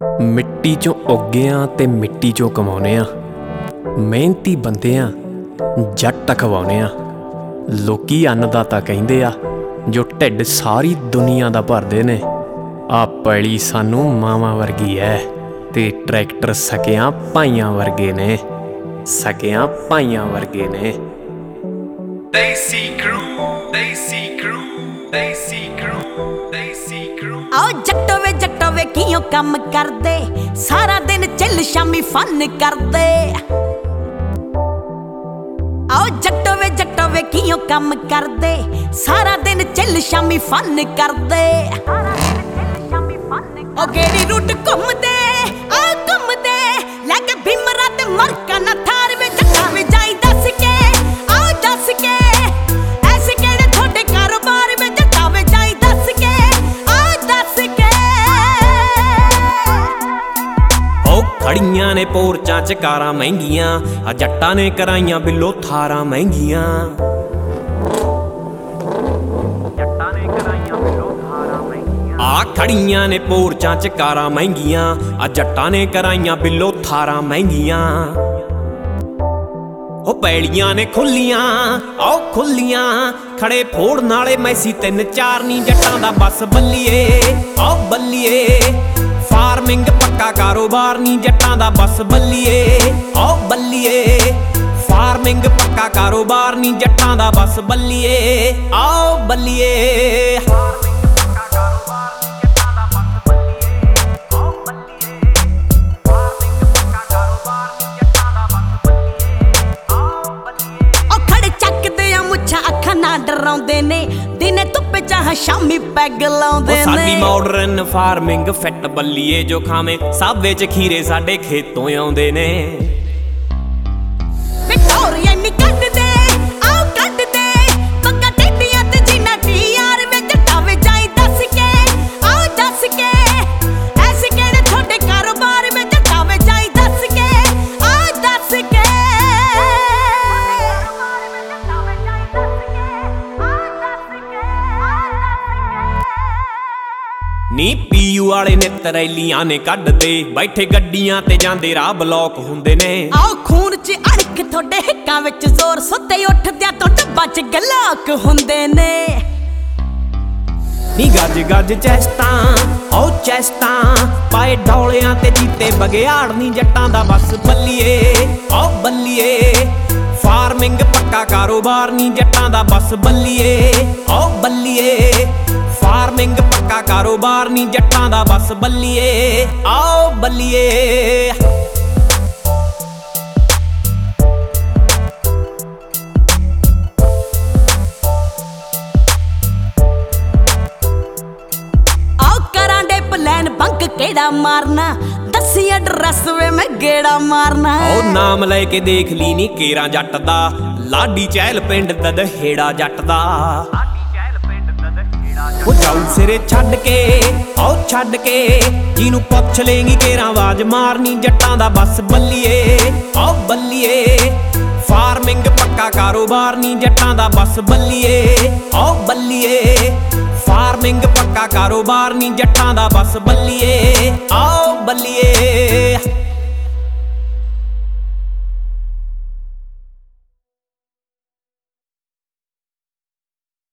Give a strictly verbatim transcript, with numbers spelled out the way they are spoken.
ਮਿੱਟੀ ਚੋਂ ਉੱਗੇ ਆਂ ਤੇ ਮਿੱਟੀ ਚੋਂ ਕਮਾਉਨੇ ਆ। ਮਿਹਨਤੀ ਬੰਦੇ ਆ, ਜੱਟ ਅਖਵਾਉਨੇ ਆ। ਲੋਕੀ ਅੰਨਦਾਤਾ ਕਹਿੰਦੇ ਆ, ਜੋ ਢਿੱਡ ਸਾਰੀ ਦੁਨੀਆ ਦਾ ਭਰਦੇ ਨੇ। ਆ ਪੈਲੀ ਸਾਨੂੰ ਮਾਵਾਂ ਵਰਗੀ ਐ ਤੇ ਟਰੈਕਟਰ ਸਕਿਆਂ ਭਾਈਆਂ ਵਰਗੇ ਨੇ, ਸਕਿਆਂ ਭਾਈਆਂ ਵਰਗੇ ਨੇ। Desi crew, Desi crew, Desi crew, Desi crew। आओ जट्टो वे जट्टो वे कियों कम करदे, सारा दिन चिल शामी फन करदे। आओ जट्टो वे जट्टो वे कियों कम करदे, सारा दिन चिल शामी फन करदे। ओ गेड़ी रूट घुमदे आ घुमदे, लैके भीमरा ते मरका ना थार वे जट्टा वे जाई दस के, आओ दस के ऐसे केड़े थोड़े कारोबार वे जट्टा वे जाई दस के, आओ दस के। ओ खड़ियां ने पोरचां च कारां महंगियां, आ जट्टां ने कराइयां बिलो थारां महंगियां। आ खड़ियां ने पोरचां च कारां महंगियां, आ जट्टां ने कराइयां बिलो थारां महंगियां। ओ पैड़ियां ने खुल्लियां आओ खुल्लियां, खड़े फोड़ नाले मैसी तिन चार नी जट्टां दा बस बल्लिए आओ बल्लिए। फार्मिंग पक्का कारोबार नी जट्टां दा बस बल्लिए आओ बल्लिए। फार्मिंग पक्का कारोबार नी जट्टां दा बस बल्लिए आओ बल्लिए। डराउंदे ने दिने धुप्प चाह शामी पैग लाउंदे ने। साडी मॉडर्न फार्मिंग फिट बल्लीए, जो खावे साबे च खीरे साडे खेतों आउंदे ने। विक्टोरिया नी कट दे आओ कट दे, पक्का टेडियां ते जीना टी यार वे जट्टा वे जाई दस के, आओ दस के ऐसे केड़े थोड़े कारोबार वे जट्टा वे जाई दस के, आओ दस के। नी पीयू वाले नित रैलियां ने कड्डदे, बैठे गड्डियां ते जांदे राह ब्लॉक हुंदे ने। आओ खून च अड़क थोड़े हिक्कां विच जोर, सुत्ते उठदियां तो डब्बा च गलाक हुंदे ने। नी गज गज चैस्टां आओ चैस्टां, पाए डौलियां ते जीते बगियाड़ नी जट्टां दा बस बल्लिए आओ बल्लिए। फार्मिंग पक्का कारोबार नी जट्टां दा बस बल्लिए आओ बल्लिए। फार्मिंग पक्का कारोबार नी जट्टां दा बस बल्लिए आओ बल्लिए। आओ करां दे प्लान बंक केड़ा मारना, दसी एड्रेस वे मैं गेड़ा मारना। ओ नाम लेके देख ली नी केरा जट दा, लाडी चहल पिंड ददहेड़ा जट दा। ओ जाऊ सिरे छड्ड के आओ छड्ड के, जिनू पुछ लेंगी केरा आवाज मारनी जट्टां दा बस बल्लिए आओ बल्लिए। फार्मिंग पक्का कारोबार नी जट्टां दा बस बल्लिए आओ बल्लिए। फार्मिंग पक्का कारोबार नी जट्टां दा बस बल्लिए आओ बल्लिए।